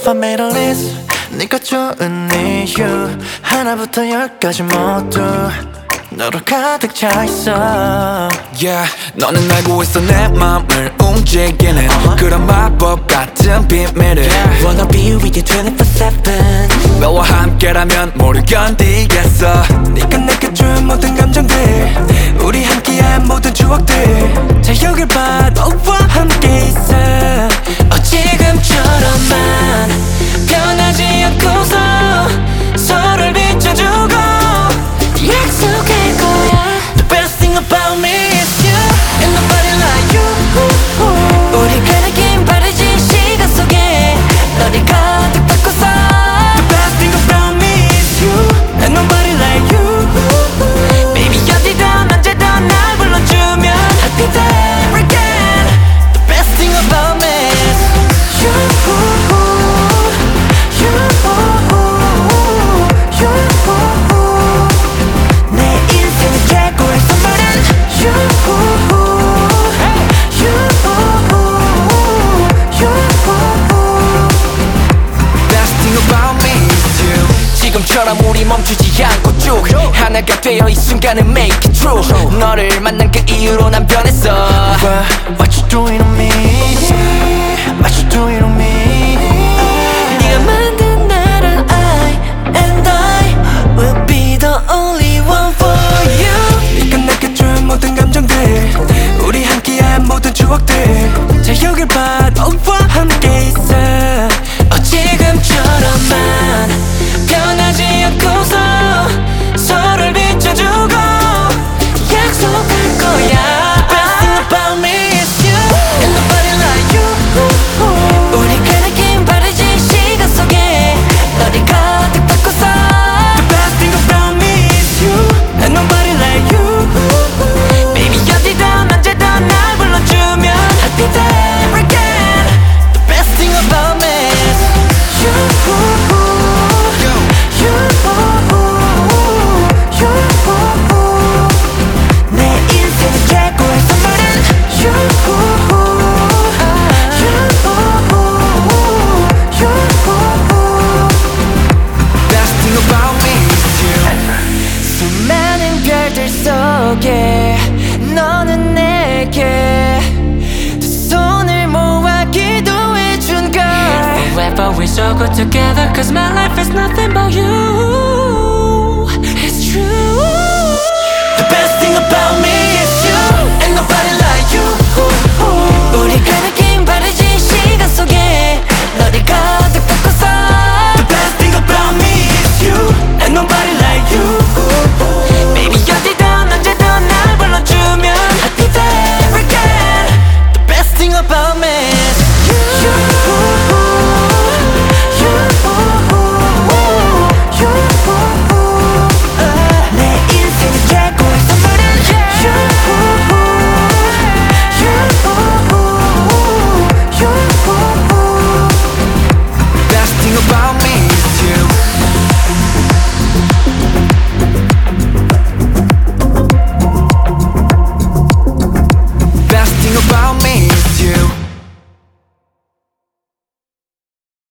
If I made a list 네가 좋은 이유 하나부터 열까지 모두 너로 가득 차있어. Yeah, 너는 알고 있어 내 맘을 움직이는 그런 마법 같은 비밀을 Wanna be with you 24/7 너와 함께라면 뭐를 견디겠어. 네가 내게 준 모든 감정들 우리 함께한 모든 추억들 자 여길 봐 너와 함께 있어. 지금처럼만 변하지 않고서 서로를 비춰주고 약속할 거야. The best thing about me is you and nobody like you. 우리가 느낀 빠르진 시간 속에 너를 가득 받고서 The best thing about me is you and nobody like you. Baby 어디든 언제든 날 불러주면 I'll be there again. The best thing about me is you. 지금처럼 우리 멈추지 않고 쭉 하나가 되어 이 순간을 make it true. 너를 만난 그 이후로 난 변했어. What you doing on me? What you doing on me? 네가 만든 나를 I and I will be the only one for you. 네가 내게 준 모든 감정들 우리 함께한 모든 추억들 자 여길 봐 너와 함께 있어. 지금처럼만 변하지 않고서 서로를 비춰주고 약속할 거야. Best thing about me is you and nobody like you. 우리가 느낀 빠르진 시간 속에 너를 가득 받고서 The best thing about me is you and nobody like you. Baby 어디든 언제든 날 불러주면 I'll be there again. The best thing about me is you. 수많은 별들 속에 너는 내게 두 손을 모아 기도해준 걸. Forever we so good together cause my life is nothing but you.